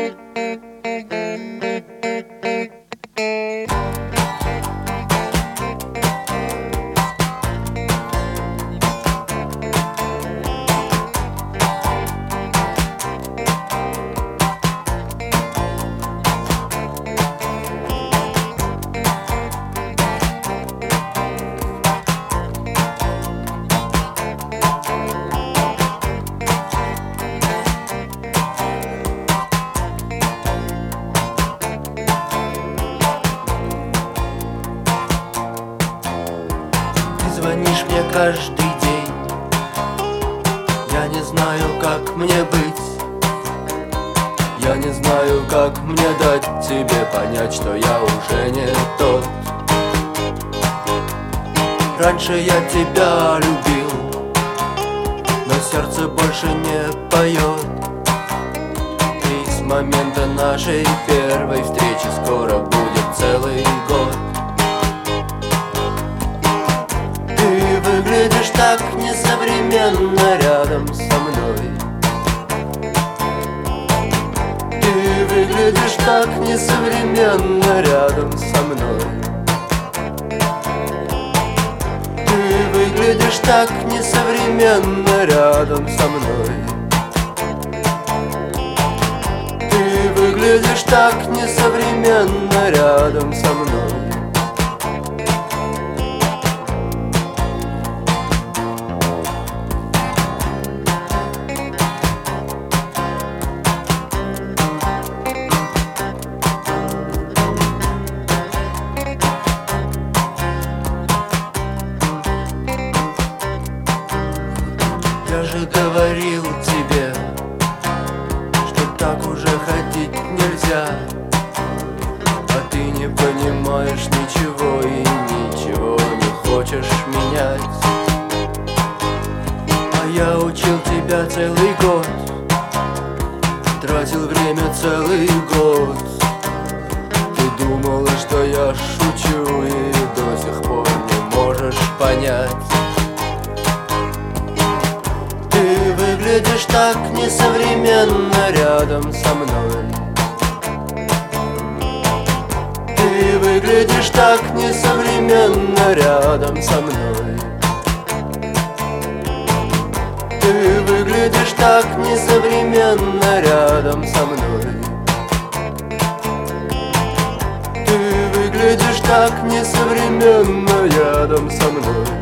Звонишь мне каждый день, я не знаю, как мне быть. Я не знаю, как мне дать тебе понять, что я уже не тот. Раньше я тебя любил, но сердце больше не поет. И с момента нашей первой встречи скоро будет целый год. Выглядишь так несовременно рядом со мной. Ты выглядишь так несовременно рядом со мной. Ты выглядишь так несовременно рядом со мной. Ты выглядишь так несовременно рядом со мной. Я же говорил тебе, что так уже ходить нельзя. А ты не понимаешь ничего и ничего не хочешь менять. А я учил тебя целый год, тратил время целый год. Ты думала, что я шучу, и до сих пор не можешь понять. Ты выглядишь так несовременно рядом со мной. Ты выглядишь так несовременно рядом со мной. Ты выглядишь так несовременно рядом со мной. Ты выглядишь так несовременно рядом со мной.